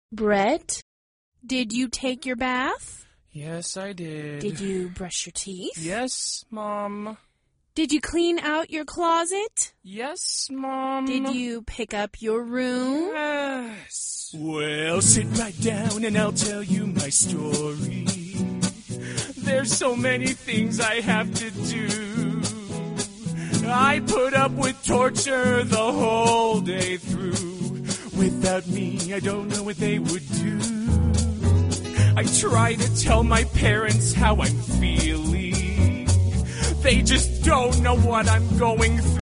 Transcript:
Brett, did you take your bath? Yes, I did. Did you brush your teeth? Yes, Mom. Did you clean out your closet? Yes, Mom. Did you pick up your room? Yes. Well, sit right down and I'll tell you my story. There's so many things I have to do. I put up with torture the whole day through. Without me, I don't know what they would do. I try to tell my parents how I'm feeling. They just don't know what I'm going through.